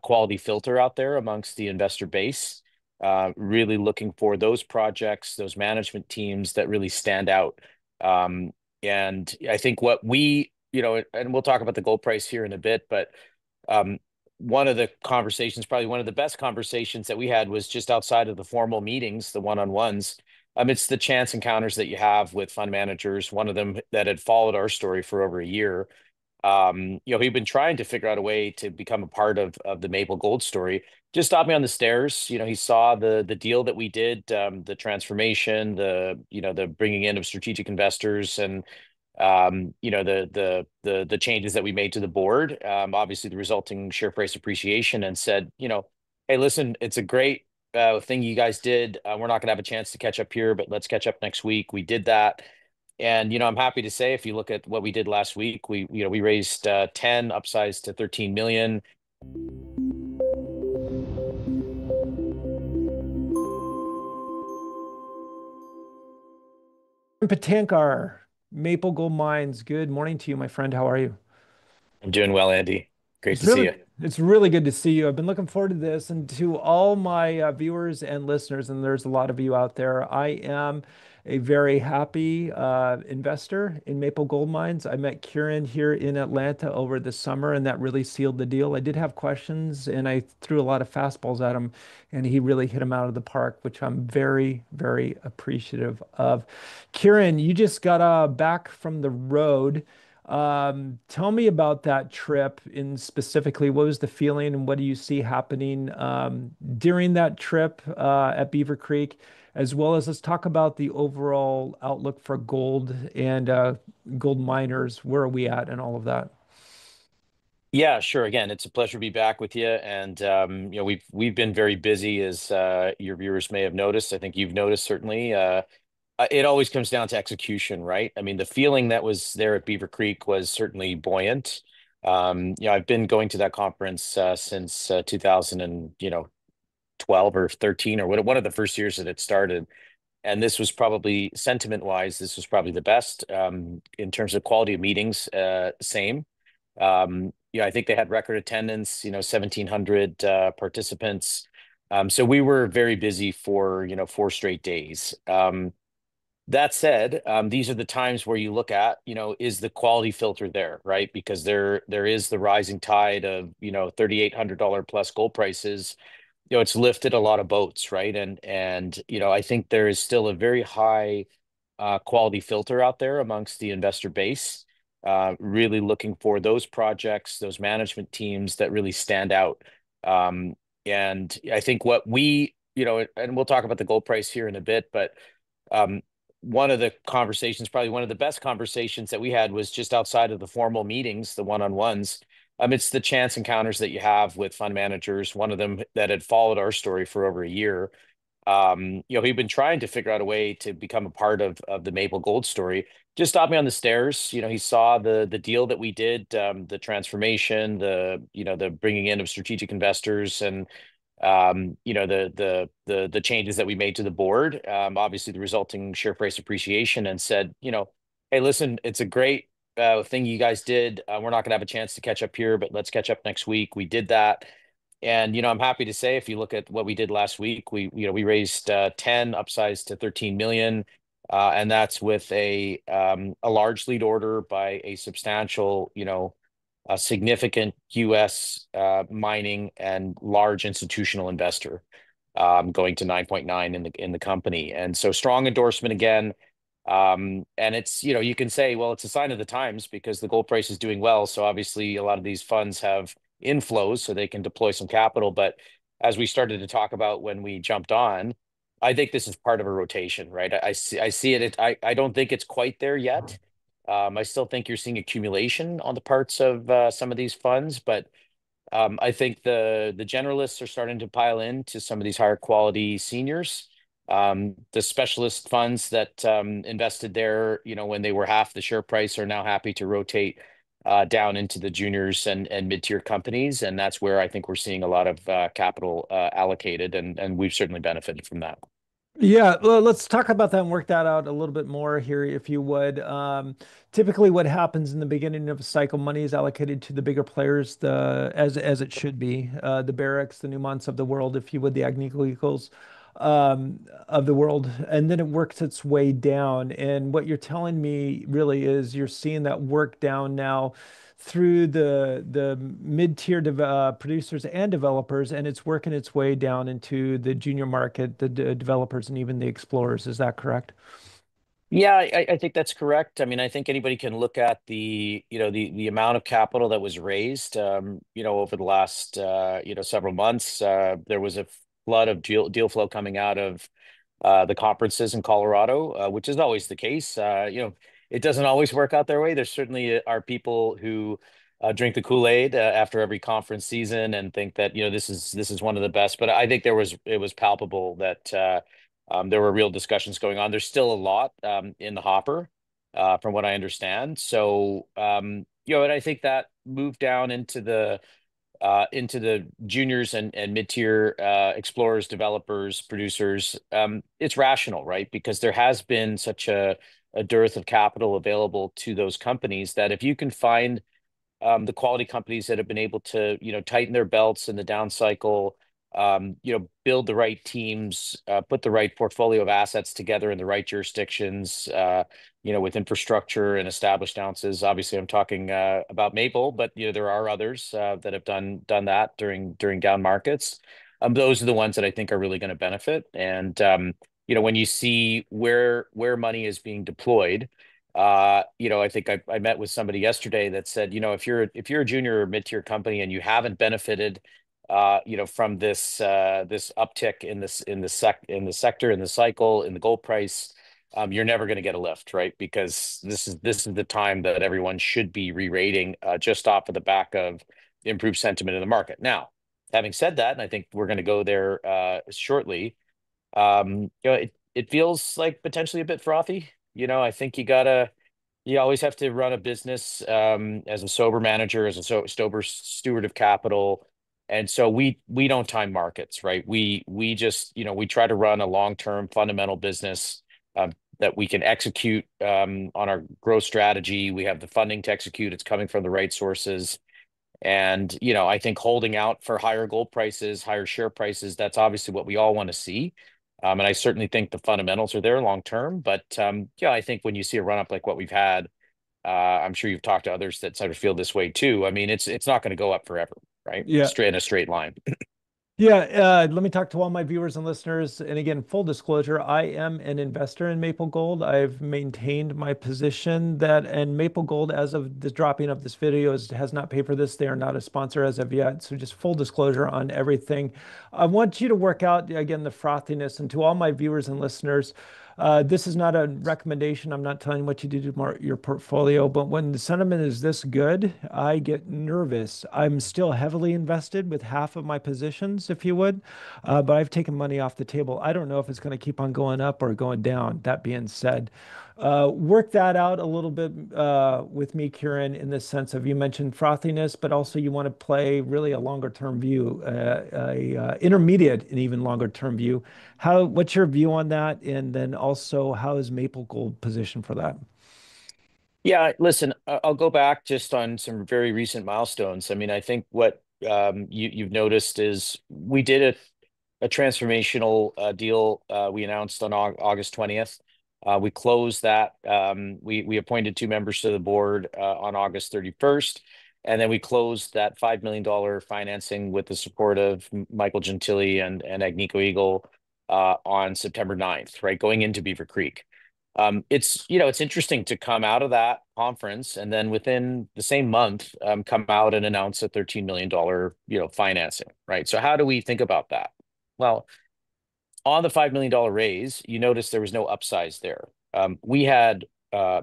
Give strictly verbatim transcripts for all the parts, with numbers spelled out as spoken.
quality filter out there amongst the investor base, uh, really looking for those projects, those management teams that really stand out. Um, and I think what we, you know, and we'll talk about the gold price here in a bit, but um, one of the conversations, probably one of the best conversations that we had was just outside of the formal meetings, the one-on-ones. Um, it's the chance encounters that you have with fund managers. One of them that had followed our story for over a year. Um, you know, he'd been trying to figure out a way to become a part of of the Maple Gold story. Just stopped me on the stairs. You know, he saw the the deal that we did, um, the transformation, the you know the bringing in of strategic investors, and um, you know the the the the changes that we made to the board. Um, obviously, the resulting share price appreciation, and said, you know, hey, listen, it's a great uh, thing you guys did. Uh, we're not going to have a chance to catch up here, but let's catch up next week. We did that. And, you know, I'm happy to say, if you look at what we did last week, we, you know, we raised uh, ten, upsized to thirteen million. Patankar, Maple Gold Mines. Good morning to you, my friend. How are you? I'm doing well, Andy. Great It's to see really you. it's really good to see you. I've been looking forward to this, and to all my uh, viewers and listeners, and there's a lot of you out there. I am a very happy uh, investor in Maple Gold Mines. I met Kieran here in Atlanta over the summer, and that really sealed the deal. I did have questions, and I threw a lot of fastballs at him, and he really hit them out of the park, which I'm very, very appreciative of. Kieran, you just got uh, back from the road. Um, tell me about that trip in specifically. What was the feeling and what do you see happening um, during that trip uh, at Beaver Creek, as well as let's talk about the overall outlook for gold and uh, gold miners. Where are we at and all of that? Yeah, sure. Again, it's a pleasure to be back with you. And um, you know, we've we've been very busy, as uh, your viewers may have noticed. I think you've noticed certainly. Uh, uh, it always comes down to execution, right? I mean, the feeling that was there at Beaver Creek was certainly buoyant. Um, you know, I've been going to that conference uh, since uh, two thousand and you know twelve or thirteen, or what, one of the first years that it started. And this was probably, sentiment wise, this was probably the best. Um, in terms of quality of meetings. Uh, same. Um, yeah, I think they had record attendance, you know, seventeen hundred uh, participants. Um, so we were very busy for, you know, four straight days. Um, that said, um, these are the times where you look at, you know, is the quality filter there, right? Because there there is the rising tide of, you know, thirty-eight hundred dollars plus gold prices. You know, it's lifted a lot of boats, right? And and you know, I think there is still a very high uh, quality filter out there amongst the investor base, uh, really looking for those projects, those management teams that really stand out. Um, and I think what we, you know, and we'll talk about the gold price here in a bit, but um, one of the conversations, probably one of the best conversations that we had, was just outside of the formal meetings, the one-on-ones. Um, it's the chance encounters that you have with fund managers. One of them that had followed our story for over a year. Um, you know, he'd been trying to figure out a way to become a part of of the Maple Gold story. Just stopped me on the stairs. You know, he saw the the deal that we did, um, the transformation, the you know the bringing in of strategic investors, and um, you know the the the the changes that we made to the board. Um, obviously, the resulting share price appreciation, and said, you know, hey, listen, it's a great uh, thing you guys did. Uh, we're not going to have a chance to catch up here, but let's catch up next week. We did that. And, you know, I'm happy to say, if you look at what we did last week, we, you know, we raised uh, ten, upsized to thirteen million. Uh, and that's with a um, a large lead order by a substantial, you know, a significant U S uh, mining and large institutional investor, um, going to nine point nine in the in the company. And so, strong endorsement again. Um, and it's, you know, you can say, well, it's a sign of the times because the gold price is doing well. So obviously a lot of these funds have inflows so they can deploy some capital. But as we started to talk about when we jumped on, I think this is part of a rotation, right? I, I see I see it. It I, I don't think it's quite there yet. Um, I still think you're seeing accumulation on the parts of uh, some of these funds, but um, I think the the generalists are starting to pile into some of these higher quality seniors. Um, the specialist funds that um, invested there, you know, when they were half the share price, are now happy to rotate uh, down into the juniors and and mid-tier companies, and that's where I think we're seeing a lot of uh, capital uh, allocated, and and we've certainly benefited from that. Yeah, well, let's talk about that and work that out a little bit more here, if you would. Um, typically, what happens in the beginning of a cycle, money is allocated to the bigger players, the as as it should be, uh, the Barracks, the Newmonts of the world, if you would, the Agnico Eagles um, of the world, and then it works its way down. And what you're telling me really is you're seeing that work down now through the the mid-tier dev uh, producers and developers, and it's working its way down into the junior market, the de developers, and even the explorers. Is that correct? Yeah, I, I think that's correct. I mean, I think anybody can look at the, you know, the the amount of capital that was raised, um, you know, over the last, uh, you know, several months. Uh, there was a flood of deal deal flow coming out of uh, the conferences in Colorado, uh, which is always the case. Uh, you know, it doesn't always work out their way. There certainly are people who uh, drink the Kool-Aid uh, after every conference season and think that, you know, this is this is one of the best. But I think there was it was palpable that. Uh, um, there were real discussions going on. There's still a lot um, in the hopper, uh, from what I understand. So, um, you know, and I think that moved down into the uh, into the juniors and, and mid-tier uh, explorers, developers, producers. Um, it's rational, right? Because there has been such a, a dearth of capital available to those companies that if you can find um, the quality companies that have been able to, you know, tighten their belts in the down cycle, um, you know, build the right teams, uh, put the right portfolio of assets together in the right jurisdictions, uh, you know, with infrastructure and established ounces. Obviously, I'm talking uh, about Maple, but you know, there are others uh, that have done done that during during down markets. Um, those are the ones that I think are really going to benefit. And um, you know, when you see where where money is being deployed. Uh, you know, I think I, I met with somebody yesterday that said, you know, if you're if you're a junior or mid-tier company and you haven't benefited, uh, you know, from this uh, this uptick in this in the sec in the sector in the cycle in the gold price, um, you're never going to get a lift, right? Because this is this is the time that everyone should be re-rating uh, just off of the back of improved sentiment in the market. Now, having said that, and I think we're going to go there uh, shortly. Um, you know, it it feels like potentially a bit frothy. You know, I think you gotta you always have to run a business um, as a sober manager, as a so sober steward of capital. And so we we don't time markets, right? We we just, you know, we try to run a long-term fundamental business um, that we can execute um, on our growth strategy. We have the funding to execute. It's coming from the right sources. And, you know, I think holding out for higher gold prices, higher share prices, that's obviously what we all want to see. Um, and I certainly think the fundamentals are there long term. But um, yeah, I think when you see a run up like what we've had, uh, I'm sure you've talked to others that sort of feel this way too. I mean, it's it's not going to go up forever, right? Yeah. Straight in a straight line. Yeah, uh, let me talk to all my viewers and listeners. And again, full disclosure, I am an investor in Maple Gold. I've maintained my position that, and Maple Gold, as of the dropping of this video, is, has not paid for this. They are not a sponsor as of yet. So just full disclosure on everything. I want you to work out, again, the frothiness. And to all my viewers and listeners, uh, this is not a recommendation. I'm not telling you what you do to mar- your portfolio, but when the sentiment is this good, I get nervous. I'm still heavily invested with half of my positions, if you would, uh, but I've taken money off the table. I don't know if it's going to keep on going up or going down. That being said, uh, work that out a little bit uh, with me, Kieran, in the sense of you mentioned frothiness, but also you want to play really a longer term view, uh, a uh, intermediate and even longer term view. How, what's your view on that? And then also, how is Maple Gold positioned for that? Yeah, listen, I- I'll go back just on some very recent milestones. I mean, I think what um, you, you've noticed is we did a, a transformational uh, deal uh, we announced on Au- August twentieth. Uh, we closed that. Um, we, we appointed two members to the board uh, on August thirty-first. And then we closed that five million dollars financing with the support of M- Michael Gentili and, and Agnico Eagle uh, on September ninth, right, going into Beaver Creek. Um, it's you know it's interesting to come out of that conference and then within the same month um, come out and announce a thirteen million dollar you know financing, right? So how do we think about that? Well, on the five million dollar raise, you notice there was no upsize there. Um, we had uh,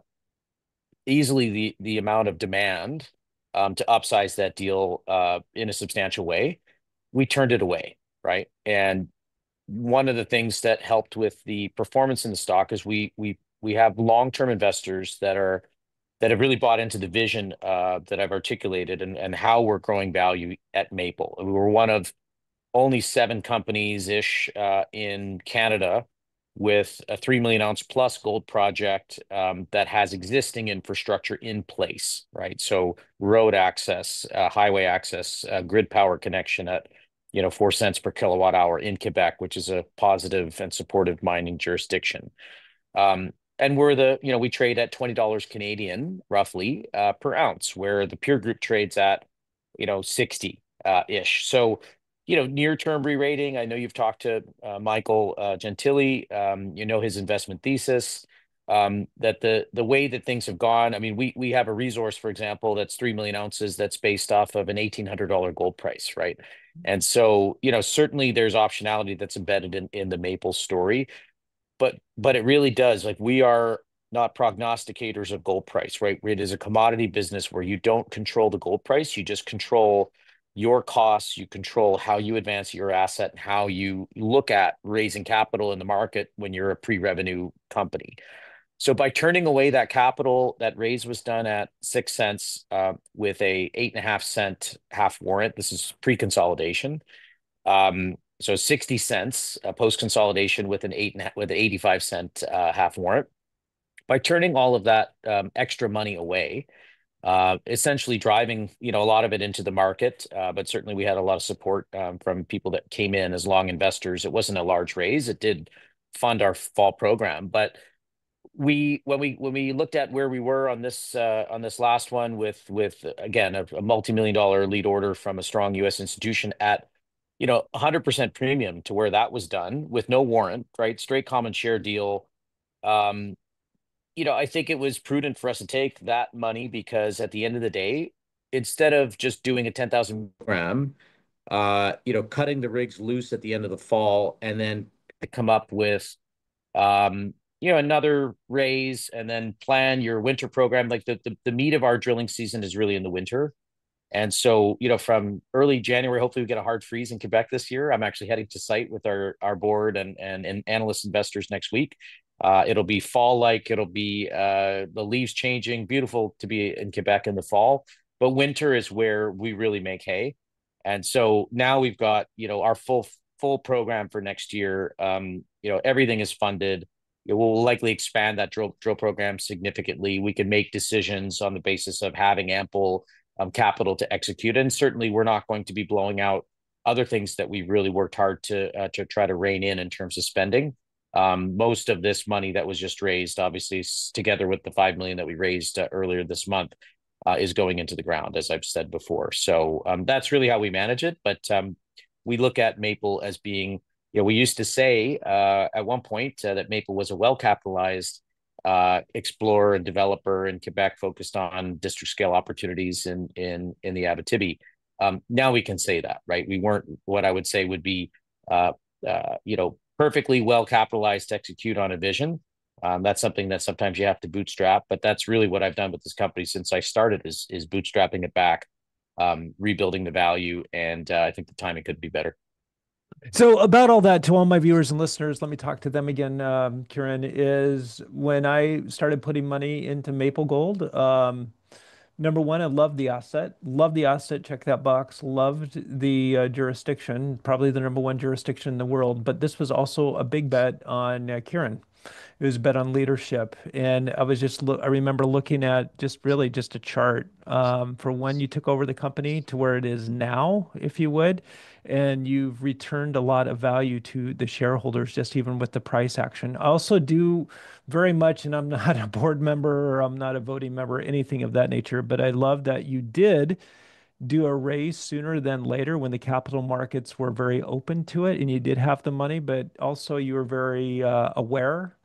easily the the amount of demand um, to upsize that deal uh, in a substantial way. We turned it away, right? And one of the things that helped with the performance in the stock is we we we have long-term investors that are that have really bought into the vision uh, that I've articulated and and how we're growing value at Maple. We were one of only seven companies ish uh, in Canada with a three million ounce plus gold project um, that has existing infrastructure in place, right? So road access, uh, highway access, uh, grid power connection at, you know, four cents per kilowatt hour in Quebec, which is a positive and supportive mining jurisdiction. Um, and we're the, you know, we trade at twenty dollars Canadian roughly uh, per ounce, where the peer group trades at, you know, sixty uh, ish. So, you know, near term re-rating. I know you've talked to uh, Michael uh, Gentili. Um, you know his investment thesis. Um, that the the way that things have gone. I mean, we we have a resource, for example, that's three million ounces that's based off of an eighteen hundred dollar gold price, right? And so, you know, certainly there's optionality that's embedded in in the Maple story, but but it really does, like, we are not prognosticators of gold price, right? It is a commodity business where you don't control the gold price, you just control your costs, you control how you advance your asset and how you look at raising capital in the market when you're a pre-revenue company. So by turning away that capital, that raise was done at six cents uh, with a eight and a half cent half warrant. This is pre-consolidation. Um, so sixty cents uh, post consolidation with an eight and with an eighty-five cent uh, half warrant. By turning all of that um, extra money away, uh, essentially driving, you know, a lot of it into the market, uh, but certainly we had a lot of support um, from people that came in as long investors. It wasn't a large raise. It did fund our fall program, but we when we when we looked at where we were on this uh, on this last one with with again a, a multi-million dollar lead order from a strong U S institution at, you know, one hundred percent premium to where that was done with no warrant, right? Straight common share deal. Um, you know, I think it was prudent for us to take that money because at the end of the day, instead of just doing a ten thousand program, uh, you know, cutting the rigs loose at the end of the fall and then to come up with um, you know, another raise and then plan your winter program. Like the, the the meat of our drilling season is really in the winter. And so, you know, from early January, hopefully we get a hard freeze in Quebec this year. I'm actually heading to site with our our board and and, and analyst investors next week. Uh, it'll be fall like, it'll be uh, the leaves changing, beautiful to be in Quebec in the fall. But winter is where we really make hay. And so now we've got, you know, our full full program for next year. Um, you know, everything is funded. It will likely expand that drill drill program significantly. We can make decisions on the basis of having ample um, capital to execute. And certainly, we're not going to be blowing out other things that we really worked hard to uh, to try to rein in in terms of spending. Um, most of this money that was just raised, obviously, together with the five million that we raised uh, earlier this month, uh, is going into the ground, as I've said before. So um, that's really how we manage it. But um, we look at Maple as being, you know, we used to say uh, at one point uh, that Maple was a well capitalized uh, explorer and developer in Quebec, focused on district scale opportunities in in in the Abitibi. Um, now we can say that, right? We weren't what I would say would be, uh, uh, you know, perfectly well capitalized to execute on a vision. Um, that's something that sometimes you have to bootstrap, but that's really what I've done with this company since I started is is bootstrapping it back, um, rebuilding the value, and uh, I think the timing could be better. So about all that, to all my viewers and listeners, let me talk to them again, um, Kieran, is when I started putting money into Maple Gold, um, number one, I loved the asset. Loved the asset. Check that box. Loved the uh, jurisdiction. Probably the number one jurisdiction in the world. But this was also a big bet on uh, Kieran. It was a bet on leadership. And I was just, lo I remember looking at just really just a chart um, for when you took over the company to where it is now, if you would. And you've returned a lot of value to the shareholders, just even with the price action. I also do very much, and I'm not a board member or I'm not a voting member, anything of that nature, but I love that you did do a raise sooner than later when the capital markets were very open to it and you did have the money, but also you were very uh, aware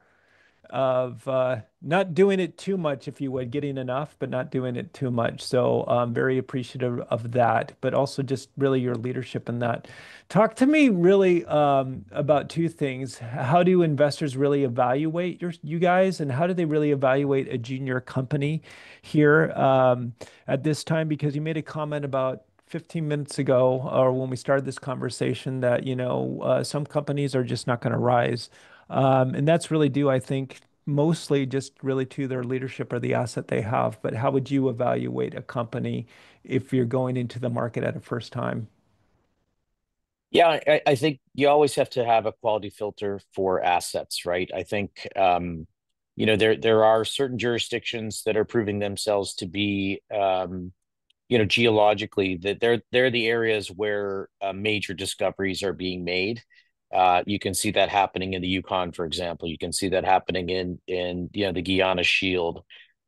of uh, not doing it too much, if you would, getting enough, but not doing it too much. So I'm very appreciative of that, but also just really your leadership in that. Talk to me really um, about two things. How do investors really evaluate your you guys, and how do they really evaluate a junior company here um, at this time? Because you made a comment about fifteen minutes ago, or when we started this conversation, that you know uh, some companies are just not going to rise. Um, and that's really due, I think, mostly just really to their leadership or the asset they have. But how would you evaluate a company if you're going into the market at a first time? Yeah, I, I think you always have to have a quality filter for assets, right? I think um, you know there there are certain jurisdictions that are proving themselves to be um, you know geologically that they're they're the areas where uh, major discoveries are being made. Uh, you can see that happening in the Yukon, for example. You can see that happening in in you know the Guyana Shield.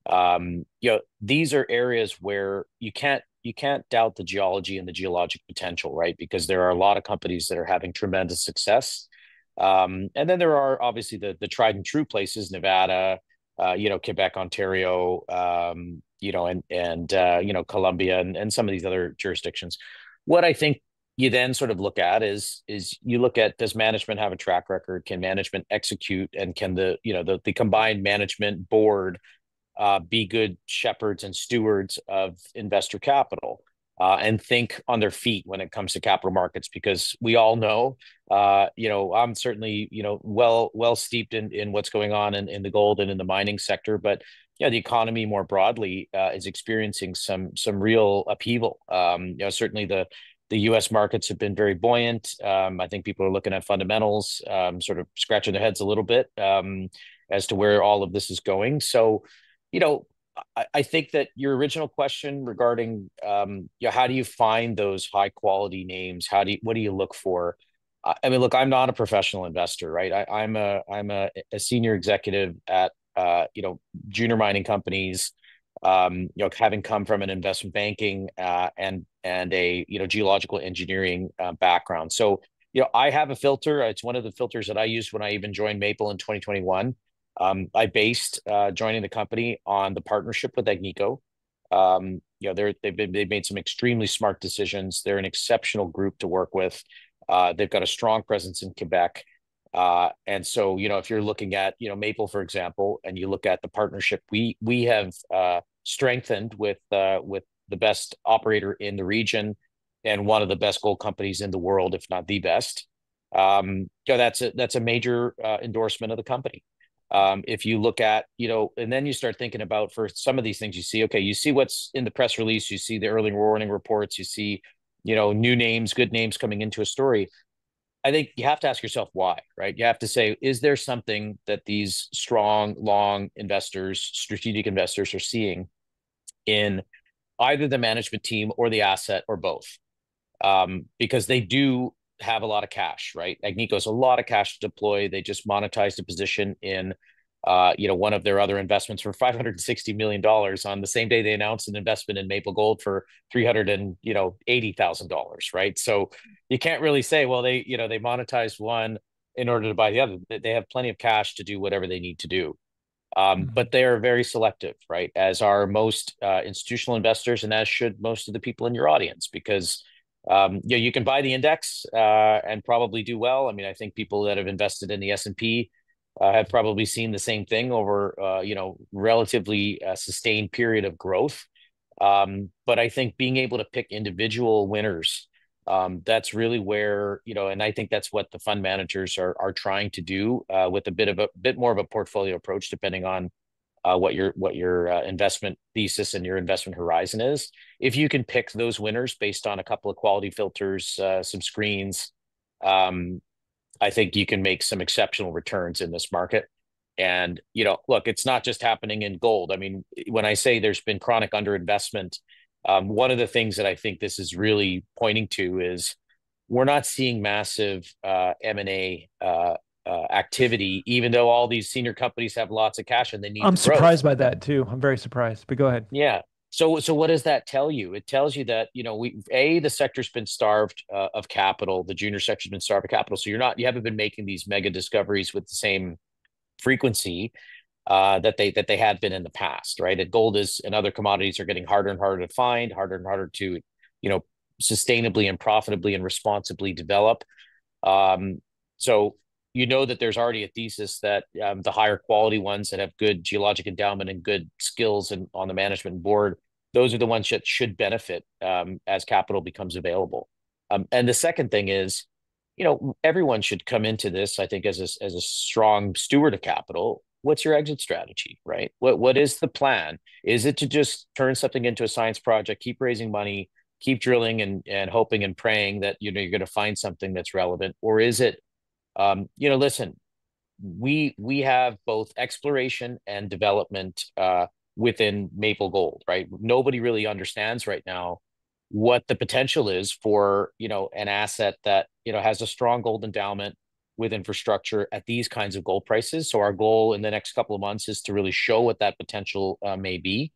Um, you know, these are areas where you can't you can't doubt the geology and the geologic potential, right? Because there are a lot of companies that are having tremendous success. Um, and then there are obviously the the tried and true places, Nevada, uh, you know, Quebec, Ontario, um, you know, and and uh, you know, Colombia and, and some of these other jurisdictions. What I think you then sort of look at is is you look at, does management have a track record? Can management execute? And can the, you know, the the combined management board uh, be good shepherds and stewards of investor capital, uh, and think on their feet when it comes to capital markets? Because we all know, uh, you know, I'm certainly, you know, well well steeped in in what's going on in, in the gold and in the mining sector, but yeah, the economy more broadly uh, is experiencing some some real upheaval. Um, you know, certainly the the U S markets have been very buoyant. Um, I think people are looking at fundamentals, um, sort of scratching their heads a little bit um, as to where all of this is going. So, you know, I, I think that your original question regarding, um, you know, how do you find those high quality names? How do you, what do you look for? I I mean, look, I'm not a professional investor, right? I, I'm a I'm a, a senior executive at uh, you know, junior mining companies. Um, you know, having come from an investment banking uh, and and a you know geological engineering uh, background, so you know, I have a filter. It's one of the filters that I used when I even joined Maple in twenty twenty-one. Um, I based uh, joining the company on the partnership with Agnico. Um, you know, they're they've been, they've made some extremely smart decisions. They're an exceptional group to work with. Uh, they've got a strong presence in Quebec. Uh, and so, you know, if you're looking at, you know, Maple, for example, and you look at the partnership, we we have uh, strengthened with uh, with the best operator in the region and one of the best gold companies in the world, if not the best. Um, you know, that's a that's a major uh, endorsement of the company. Um, if you look at, you know, and then you start thinking about, for some of these things, you see, okay, you see what's in the press release, you see the early warning reports, you see, you know, new names, good names coming into a story. I think you have to ask yourself why, right? You have to say, is there something that these strong, long investors, strategic investors are seeing in either the management team or the asset or both? Um, because they do have a lot of cash, right? Agnico has a lot of cash to deploy. They just monetized a position in, uh, you know, one of their other investments for five hundred sixty million dollars on the same day they announced an investment in Maple Gold for three hundred and you know eighty thousand dollars, right? So you can't really say, well, they you know they monetized one in order to buy the other. They have plenty of cash to do whatever they need to do. Um, Mhm. but they are very selective, right? As are most uh, institutional investors, and as should most of the people in your audience, because um, you know, you can buy the index uh, and probably do well. I mean, I think people that have invested in the S and P uh, have probably seen the same thing over uh, you know relatively uh, sustained period of growth. Um, but I think being able to pick individual winners, um, that's really where, you know, and I think that's what the fund managers are are trying to do uh, with a bit of a bit more of a portfolio approach, depending on uh, what your what your uh, investment thesis and your investment horizon is. If you can pick those winners based on a couple of quality filters, uh, some screens, um, I think you can make some exceptional returns in this market. And, you know, look, it's not just happening in gold. I mean, when I say there's been chronic underinvestment, um, one of the things that I think this is really pointing to is we're not seeing massive uh, M and A uh, uh, activity, even though all these senior companies have lots of cash and they need I'm the growth. surprised by that too. I'm very surprised, but go ahead. Yeah. So, so what does that tell you? It tells you that, you know, we, A, the sector's been starved uh, of capital. The junior sector's been starved of capital. So you're not, you haven't been making these mega discoveries with the same frequency uh, that they that they had been in the past, right? And gold is and other commodities are getting harder and harder to find, harder and harder to, you know, sustainably and profitably and responsibly develop. Um, so you know that there's already a thesis that um, the higher quality ones that have good geologic endowment and good skills and on the management board, those are the ones that should benefit um, as capital becomes available. Um, and the second thing is, you know, everyone should come into this, I think, as a, as a strong steward of capital. What's your exit strategy, right? What what is the plan? Is it to just turn something into a science project, keep raising money, keep drilling and and hoping and praying that you know you're going to find something that's relevant, or is it um, you know, listen, we we have both exploration and development uh, within Maple Gold, right? Nobody really understands right now what the potential is for you know an asset that you know has a strong gold endowment with infrastructure at these kinds of gold prices. So our goal in the next couple of months is to really show what that potential uh, may be.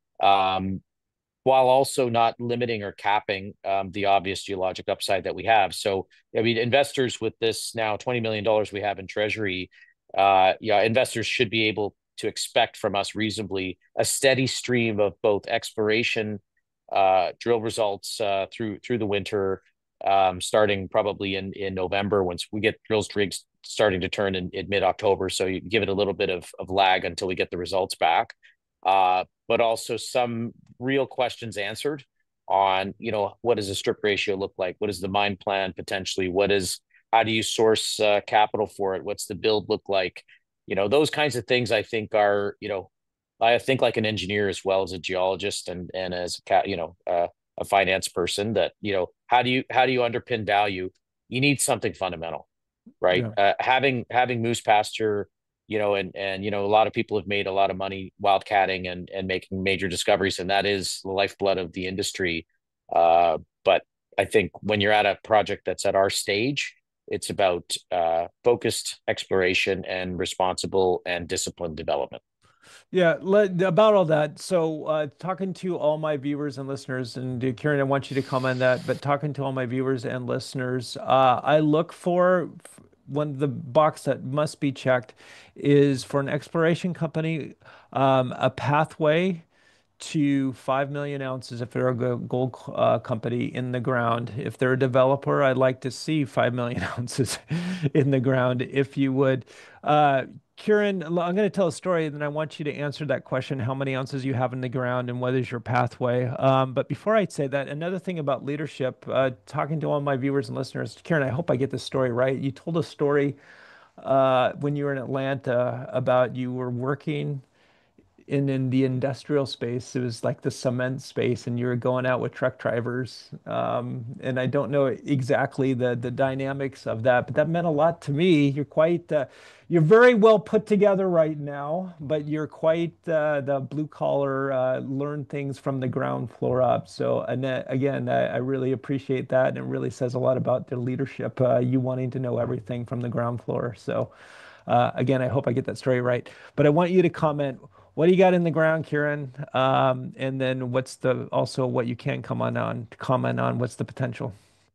Um, while also not limiting or capping um, the obvious geologic upside that we have. So, I mean, investors with this now twenty million dollars we have in treasury, uh, yeah, investors should be able to expect from us reasonably a steady stream of both exploration, uh, drill results uh, through through the winter, um, starting probably in in November once we get drills rigs starting to turn in, in mid October. So you give it a little bit of of lag until we get the results back. Uh, but also some real questions answered on, you know, what does the strip ratio look like? What is the mine plan potentially? What is, how do you source uh, capital for it? What's the build look like? You know, those kinds of things I think are, you know, I think like an engineer as well as a geologist and and as a you know uh, a finance person that you know how do you how do you underpin value? You need something fundamental, right? Yeah. Uh, having having moose pasture, you know, and and you know, a lot of people have made a lot of money wildcatting and and making major discoveries, and that is the lifeblood of the industry. Uh, but I think when you're at a project that's at our stage, it's about uh, focused exploration and responsible and disciplined development. Yeah, let, about all that. So, uh, talking to all my viewers and listeners, and uh, Kieran, I want you to comment on that, but talking to all my viewers and listeners, uh, I look for f- one the box that must be checked is for an exploration company, um, a pathway to five million ounces if they're a go- gold uh, company in the ground. If they're a developer, I'd like to see five million ounces in the ground, if you would. Uh, Kieran, I'm going to tell a story, and then I want you to answer that question, how many ounces you have in the ground and what is your pathway. Um, but before I say that, another thing about leadership, uh, talking to all my viewers and listeners, Kieran, I hope I get this story right. You told a story uh, when you were in Atlanta about you were working in in the industrial space. It was like the cement space, and you were going out with truck drivers. Um, and I don't know exactly the the dynamics of that, but that meant a lot to me. You're quite uh, you're very well put together right now, but you're quite uh, the blue collar, uh, learn things from the ground floor up. So, Annette, again, I, I really appreciate that, and it really says a lot about the leadership. Uh, you wanting to know everything from the ground floor. So. Uh, again, I hope I get that story right. But I want you to comment. What do you got in the ground, Kieran? Um, and then what's the also what you can come on on comment on? What's the potential?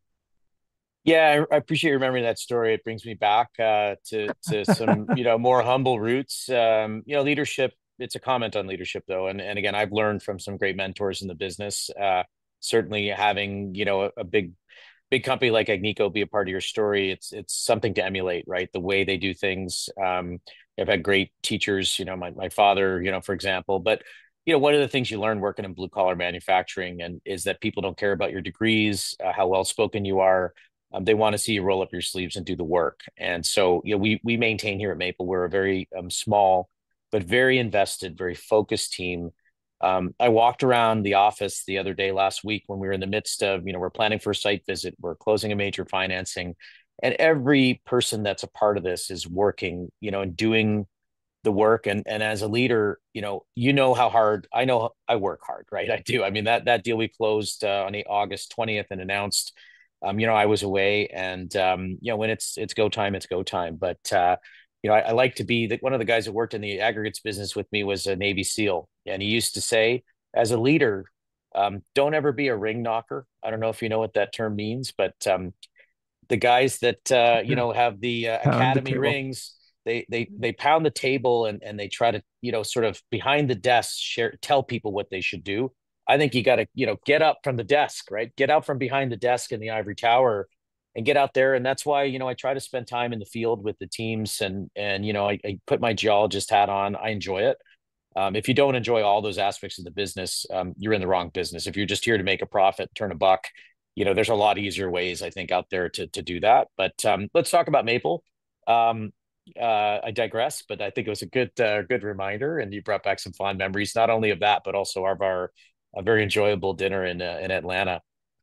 Yeah, I, I appreciate you remembering that story. It brings me back uh, to to some you know more humble roots. Um, you know, leadership. It's a comment on leadership though, and and again, I've learned from some great mentors in the business. Uh, certainly, having you know a, a big big company like Agnico be a part of your story, it's it's something to emulate, right? The way they do things. Um, I've had great teachers, you know, my my father, you know, for example. But you know, one of the things you learn working in blue collar manufacturing and is that people don't care about your degrees, uh, how well spoken you are. Um, they want to see you roll up your sleeves and do the work. And so, you know, we we maintain here at Maple, we're a very um, small but very invested, very focused team. um, I walked around the office the other day last week when we were in the midst of, you know, we're planning for a site visit, we're closing a major financing, and every person that's a part of this is working, you know, and doing the work. And and as a leader, you know, you know how hard I know I work hard, right? I do. I mean that that deal we closed uh, on the August twentieth and announced. Um, you know, I was away, and um, you know, when it's it's go time, it's go time. But uh, you know, I, I like to be that one of the guys that worked in the aggregates business with me was a Navy SEAL, and he used to say, as a leader, um, don't ever be a ring knocker. I don't know if you know what that term means, but um, the guys that uh, you Yeah. know have the uh, Pound the academy table. rings, they they they pound the table and and they try to you know sort of behind the desk share tell people what they should do. I think you got to you know get up from the desk, right? Get out from behind the desk in the ivory tower and get out there. And that's why you know I try to spend time in the field with the teams, and and you know I, I put my geologist hat on. I enjoy it. Um, if you don't enjoy all those aspects of the business, um, you're in the wrong business. If you're just here to make a profit, turn a buck, you know, there's a lot easier ways I think out there to to do that. But um, let's talk about Maple. Um, uh, I digress, but I think it was a good uh, good reminder, and you brought back some fond memories, not only of that, but also of our a very enjoyable dinner in uh, in Atlanta.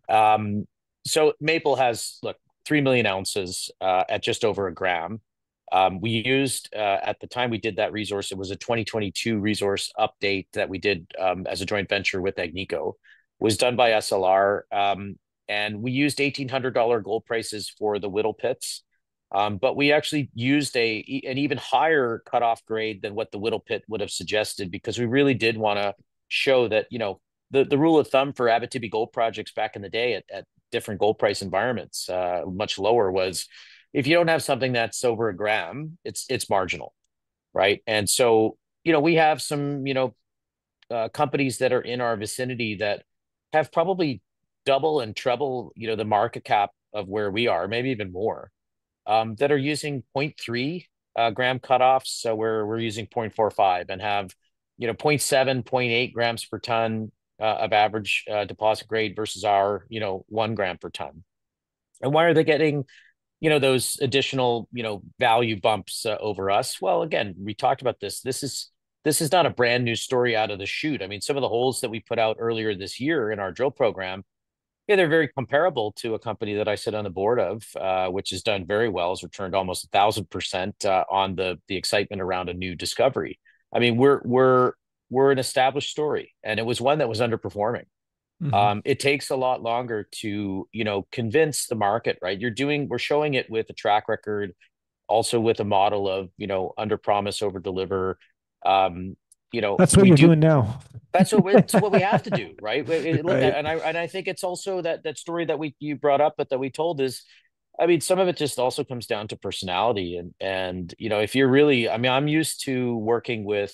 Um, so Maple has, look, three million ounces uh, at just over a gram. Um, we used uh, at the time we did that resource, it was a twenty twenty-two resource update that we did um, as a joint venture with Agnico, was done by S L R. Um, and we used eighteen hundred dollars gold prices for the Whittle pits. Um, but we actually used a an even higher cutoff grade than what the Whittle pit would have suggested because we really did want to show that, you know, the, the rule of thumb for Abitibi gold projects back in the day at, at different gold price environments, uh, much lower, was if you don't have something that's over a gram, it's it's marginal, right? And so, you know, we have some, you know, uh, companies that are in our vicinity that have probably double and treble, you know, the market cap of where we are, maybe even more, um, that are using zero point three uh, gram cutoffs. So we're we're using zero point four five and have, you know, zero point seven, zero point eight grams per ton uh, of average uh, deposit grade versus our, you know, one gram per ton. And why are they getting, you know, those additional, you know, value bumps uh, over us? Well, again, we talked about this. This is this is not a brand new story out of the chute. I mean, some of the holes that we put out earlier this year in our drill program, yeah, they're very comparable to a company that I sit on the board of, uh, which has done very well, has returned almost a thousand percent uh, on the the excitement around a new discovery. I mean, we're we're we're an established story, and it was one that was underperforming. Mhm. Um, it takes a lot longer to, you know, convince the market, right? You're doing, we're showing it with a track record, also with a model of, you know, under promise, over deliver. Um, you know, That's what we you're do, doing now. that's what we, it's what we have to do, right? We- look, Right. and I and I think it's also that that story that we you brought up, but that we told is, I mean, some of it just also comes down to personality, and and you know, if you're really, I mean, I'm used to working with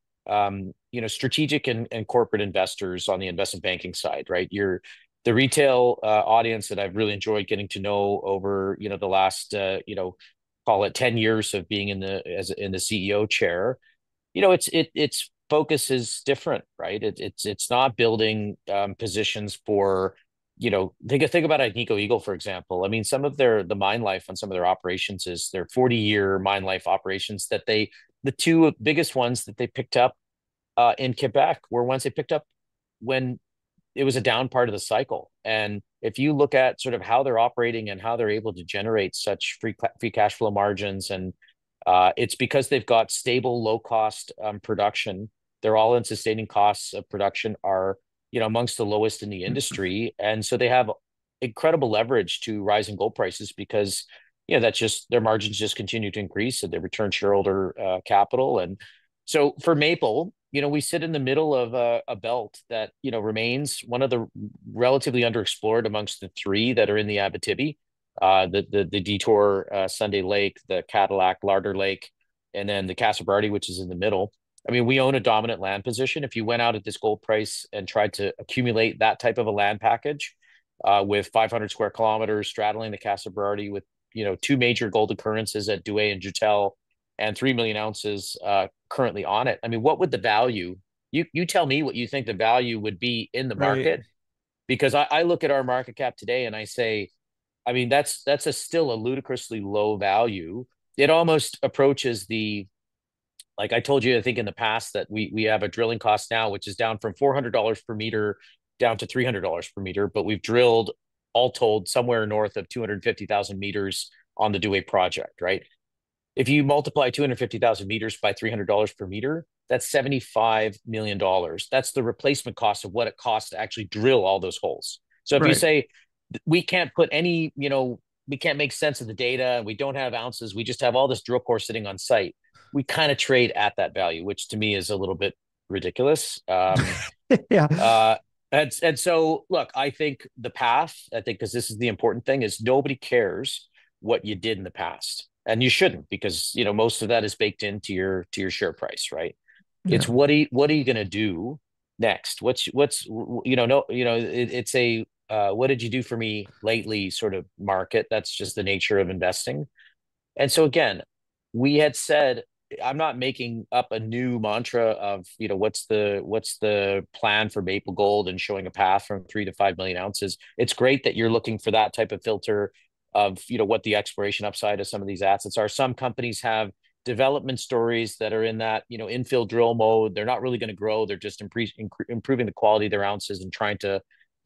um, you know, strategic and, and corporate investors on the investment banking side, right? You're the retail uh, audience that I've really enjoyed getting to know over, you know, the last, uh, you know, call it ten years of being in the as in the C E O chair. You know, it's it its focus is different, right? It, it's it's not building um, positions for, you know, think think about Agnico Eagle, for example. I mean, some of their the mine life on some of their operations is their forty year mine life operations that they the two biggest ones that they picked up uh, in Quebec were ones they picked up when it was a down part of the cycle. And if you look at sort of how they're operating and how they're able to generate such free free cash flow margins, and uh, it's because they've got stable, low cost um, production. Their all-in sustaining costs of production are, you know, amongst the lowest in the industry, and so they have incredible leverage to rising gold prices because, you know, that's just their margins just continue to increase and they return shareholder uh, capital. And so for Maple, you know, we sit in the middle of a, a belt that, you know, remains one of the relatively underexplored amongst the three that are in the Abitibi, uh, the, the, the Detour, uh, Sunday Lake, the Cadillac, Larder Lake, and then the Casa Berardi, which is in the middle. I mean, we own a dominant land position. If you went out at this gold price and tried to accumulate that type of a land package uh, with five hundred square kilometers straddling the Casa Berardi with, you know, two major gold occurrences at Douay and Joutel and three million ounces uh, currently on it. I mean, what would the value? You you tell me what you think the value would be in the Right. market, because I, I look at our market cap today and I say, I mean, that's that's a still a ludicrously low value. It almost approaches the, like I told you, I think in the past that we we have a drilling cost now, which is down from four hundred dollars per meter down to three hundred dollars per meter, but we've drilled all told somewhere north of two hundred fifty thousand meters on the Douay project, right? If you multiply two hundred fifty thousand meters by three hundred dollars per meter, that's seventy-five million dollars. That's the replacement cost of what it costs to actually drill all those holes. So if you Right. say we can't put any, you know, we can't make sense of the data, we don't have ounces, we just have all this drill core sitting on site, we kind of trade at that value, which to me is a little bit ridiculous. Um, Yeah. uh, and, and so, look, I think the path, I think, because this is the important thing, is nobody cares what you did in the past. And you shouldn't, because, you know, most of that is baked into your to your share price, right? Yeah. It's what are you, what are you going to do next? What's what's you know no you know it, it's a uh, what did you do for me lately sort of market. That's just the nature of investing. And so again, we had said, I'm not making up a new mantra of, you know, what's the what's the plan for Maple Gold and showing a path from three to five million ounces. It's great that you're looking for that type of filter of, you know, what the exploration upside of some of these assets are. Some companies have development stories that are in that, you know, infill drill mode. They're not really going to grow. They're just impre- improving the quality of their ounces and trying to,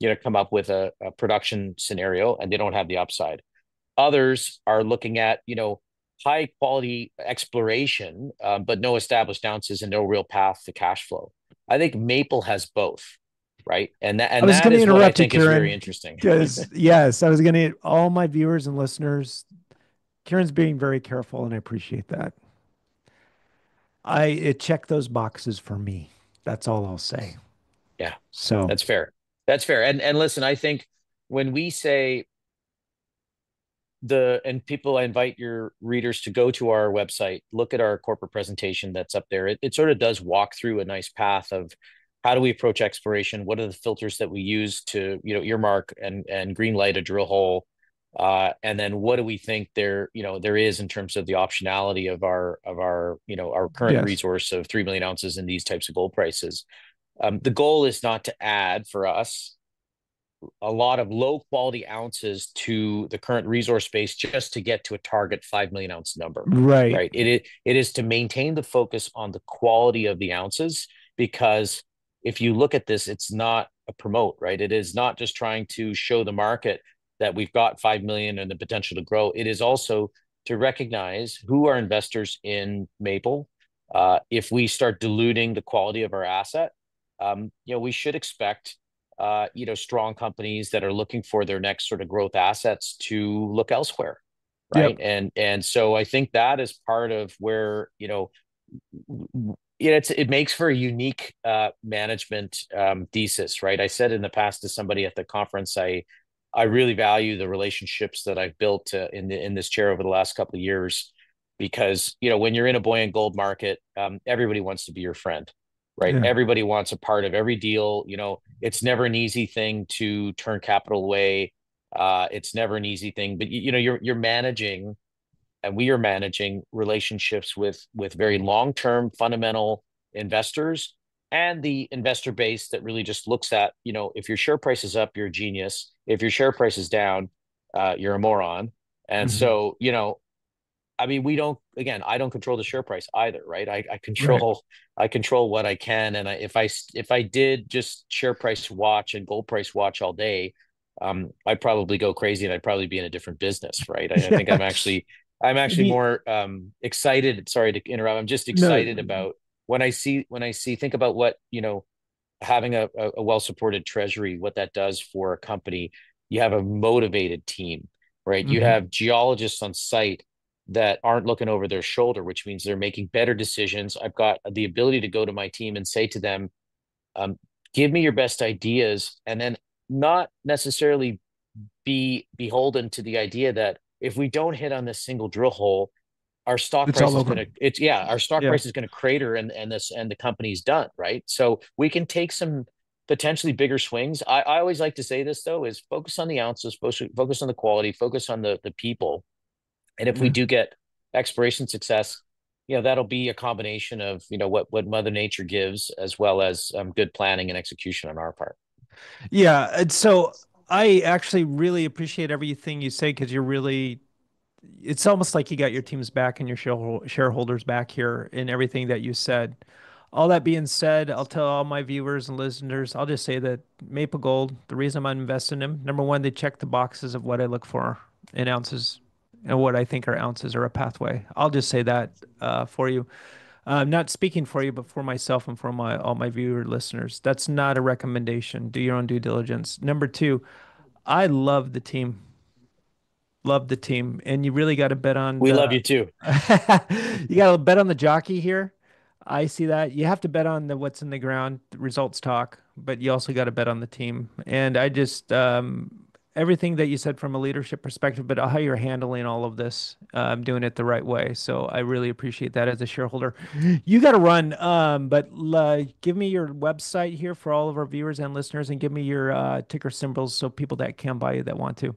you know, come up with a, a production scenario and they don't have the upside. Others are looking at, you know, high quality exploration, um, but no established ounces and no real path to cash flow. I think Maple has both, right? And that I and was that going to is what I interrupt you, think is very Kieran, interesting. because yes, I was going to, all my viewers and listeners, Kieran's being very careful, and I appreciate that. I it checked those boxes for me. That's all I'll say. Yeah, So, that's fair. That's fair. And and listen, I think when we say the and people, I invite your readers to go to our website, look at our corporate presentation that's up there. It, it sort of does walk through a nice path of how do we approach exploration? What are the filters that we use to, you know, earmark and and green light a drill hole? Uh, and then what do we think there, you know, there is in terms of the optionality of our of our, you know, our current yes. resource of three million ounces in these types of gold prices. Um, the goal is not to add for us a lot of low quality ounces to the current resource base just to get to a target five million ounce number, Right. right? It is, it is to maintain the focus on the quality of the ounces because if you look at this, it's not a promote, right? It is not just trying to show the market that we've got five million and the potential to grow. It is also to recognize who are investors in Maple. Uh, if we start diluting the quality of our asset, um, you know, we should expect uh, you know, strong companies that are looking for their next sort of growth assets to look elsewhere, right? Yep. And and so I think that is part of where, you know, you know, it's it makes for a unique uh, management um, thesis, right? I said in the past to somebody at the conference, I I really value the relationships that I've built uh, in the, in this chair over the last couple of years, because you know when you're in a buoyant gold market, um, everybody wants to be your friend, right? Yeah. Everybody wants a part of every deal. You know, it's never an easy thing to turn capital away. Uh, it's never an easy thing, but you, you know you're you're managing and we are managing relationships with with very long-term fundamental investors and the investor base that really just looks at, you know, if your share price is up, you're a genius. If your share price is down, uh, you're a moron. And Hmm. so, you know, I mean, we don't, again, I don't control the share price either, right? I, I Right. control, I control what I can. And I, if I, if I did just share price watch and gold price watch all day, um, I'd probably go crazy and I'd probably be in a different business, right? I, I think Yeah. I'm actually, I'm actually The, more um, excited. Sorry to interrupt. I'm just no. excited about when I see, when I see, think about what, you know, having a, a well-supported treasury, what that does for a company. You have a motivated team, right? You Hmm. have geologists on site that aren't looking over their shoulder, which means they're making better decisions. I've got the ability to go to my team and say to them, um, give me your best ideas, and then not necessarily be beholden to the idea that if we don't hit on this single drill hole, our stock It's price all is over. going to it's yeah our stock Yeah. price is going to crater and and this and the company's done, right? So we can take some potentially bigger swings. I, I always like to say this though is focus on the ounces, focus, focus on the quality, focus on the the people, and if we Yeah. do get exploration success, you know that'll be a combination of you know what what Mother Nature gives as well as um, good planning and execution on our part. Yeah. And so I actually really appreciate everything you say because you're really, it's almost like you got your team's back and your share- shareholders back here in everything that you said. All that being said, I'll tell all my viewers and listeners, I'll just say that Maple Gold, the reason I'm investing in them, number one, they check the boxes of what I look for in ounces and what I think are ounces or a pathway. I'll just say that uh, for you. I'm not speaking for you, but for myself and for my all my viewer listeners. That's not a recommendation. Do your own due diligence. Number two, I love the team. Love the team. And you really got to bet on We love the you too. you got to bet on the jockey here. I see that. You have to bet on the what's in the ground, the results talk, but you also got to bet on the team. And I just um everything that you said from a leadership perspective, but how you're handling all of this, uh, I'm doing it the right way. So I really appreciate that as a shareholder. You got to run, um, but uh, give me your website here for all of our viewers and listeners, and give me your uh, ticker symbols so people that can buy you that want to.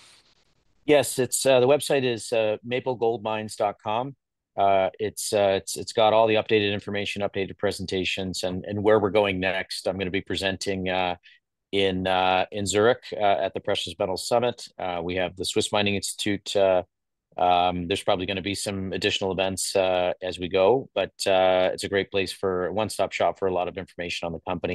Yes, it's uh, the website is uh, maple gold mines dot com. Uh, it's uh, it's it's got all the updated information, updated presentations, and and where we're going next. I'm going to be presenting uh, in uh, in Zurich uh, at the Precious Metals Summit. Uh, we have the Swiss Mining Institute. Uh, um, there's probably going to be some additional events uh, as we go, but uh, it's a great place for a one-stop shop for a lot of information on the company.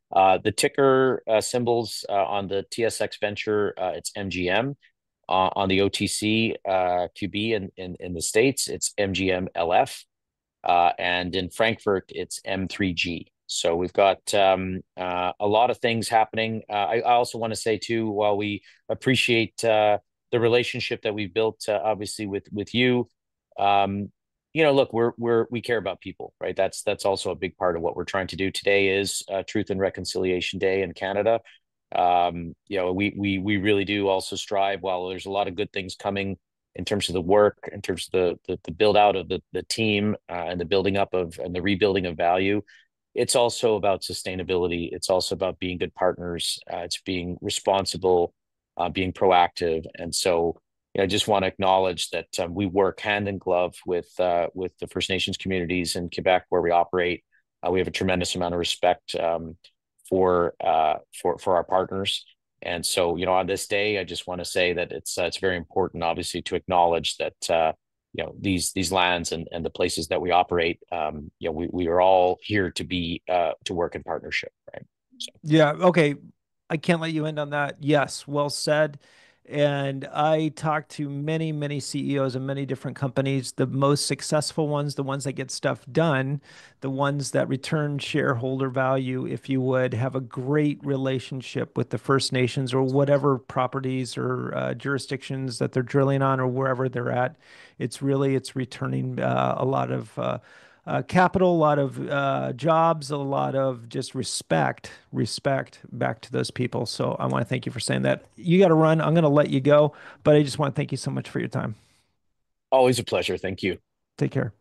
Uh, the ticker uh, symbols uh, on the T S X Venture, uh, it's M G M. Uh, on the O T C uh, Q B in, in in the States, it's M G M L F. Uh, and in Frankfurt, it's M three G. So we've got um, uh, a lot of things happening. Uh, I, I also want to say too, while we appreciate uh, the relationship that we've built, uh, obviously with with you, um, you know, look, we're we're we care about people, right? That's that's also a big part of what we're trying to do. Today is uh, Truth and Reconciliation Day in Canada. Um, you know, we we we really do also strive. While there's a lot of good things coming in terms of the work, in terms of the the, the build out of the the team uh, and the building up of and the rebuilding of value. It's also about sustainability. It's also about being good partners. Uh, it's being responsible, uh, being proactive, and so you know, I just want to acknowledge that um, we work hand in glove with uh, with the First Nations communities in Quebec where we operate. Uh, we have a tremendous amount of respect um, for uh, for for our partners. And so, you know, on this day, I just want to say that it's uh, it's very important, obviously, to acknowledge that uh, you know these these lands and and the places that we operate. Um, you know, we we are all here to be uh, to work in partnership, right? So, Yeah, okay. I can't let you end on that. Yes, well said. And I talked to many, many C E Os of many different companies. The most successful ones, the ones that get stuff done, the ones that return shareholder value, if you would, have a great relationship with the First Nations or whatever properties or uh, jurisdictions that they're drilling on or wherever they're at. It's really, it's returning uh, a lot of uh, uh, capital, a lot of uh, jobs, a lot of just respect, respect back to those people. So I want to thank you for saying that. You got to run. I'm going to let you go, but I just want to thank you so much for your time. always a pleasure. Thank you. Take care.